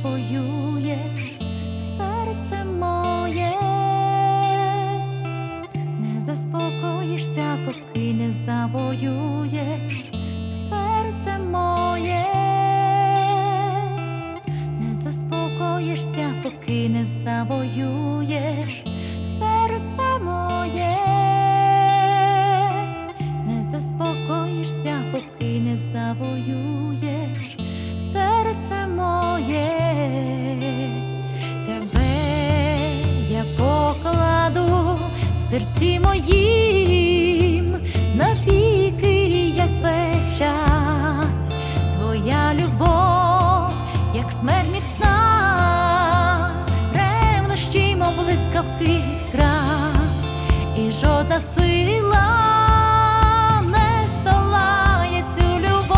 завоюєш серце моє, не заспокоїшся, поки не завоюєш серце моє, не заспокоїшся, поки не завоюєш серце моє, не заспокоїшся, поки не завоюєш серце моє. Тебе я покладу в серці моїм навіки, як печать. Твоя любов, як смерть міцна, ревнощі, мов блискавки іскра, і жодна сила не здолає цю любов.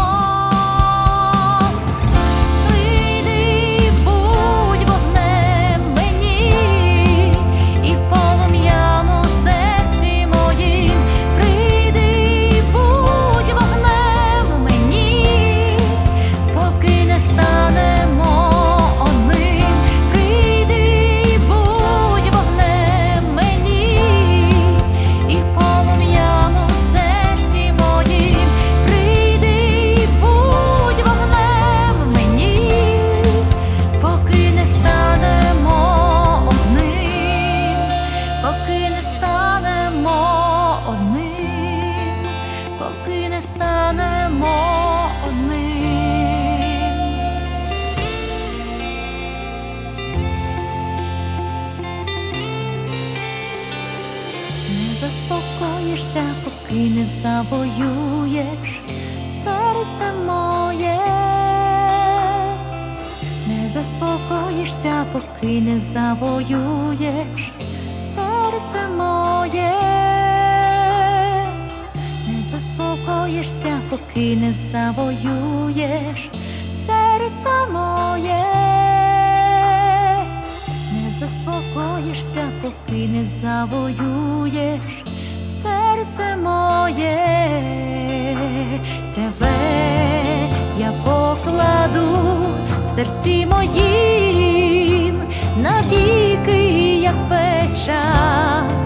Прийди, будь вогнем мені і полум'ям у серці моїм. Прийди, будь вогнем мені, поки не станемо одним. Прийди, будь вогнем мені і полум'ям у серці моїм. Прийди, будь вогнем мені, поки не станемо одним, поки не станемо одним, поки не станемо одним. Не заспокоїшся, поки не завоюєш серце моє, не заспокоїшся, поки не завоюєш серце моє, не заспокоїшся, поки не завоюєш серце моє, не заспокоїшся, поки не завоюєш серце моє. Тебе я покладу в серці моїм навіки, як печать.